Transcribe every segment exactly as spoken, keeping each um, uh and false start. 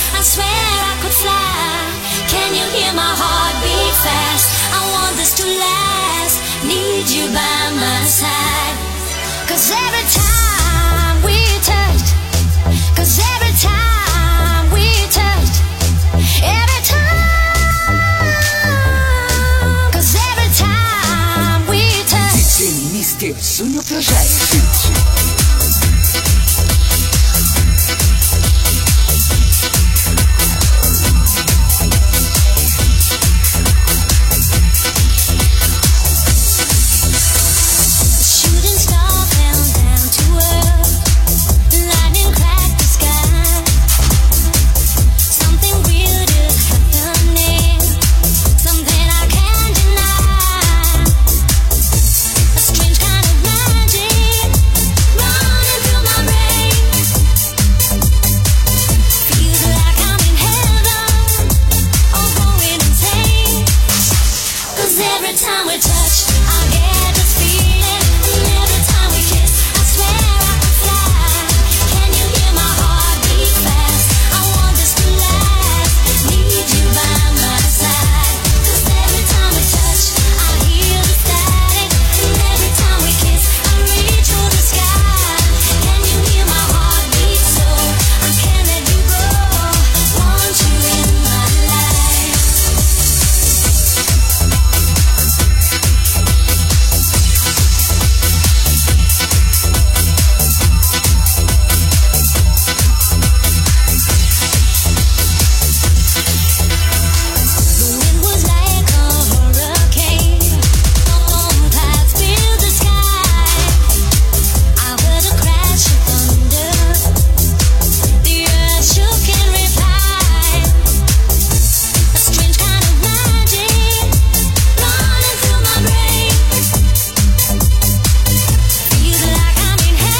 I swear I could fly. Can you hear my heart beat fast? I want this to last. Need you by my side. Cause every time we touch, cause every time we touch, every time, cause every time we touch. D J Mister Sogno Progetto.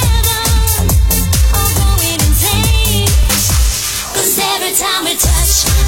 Every time we touch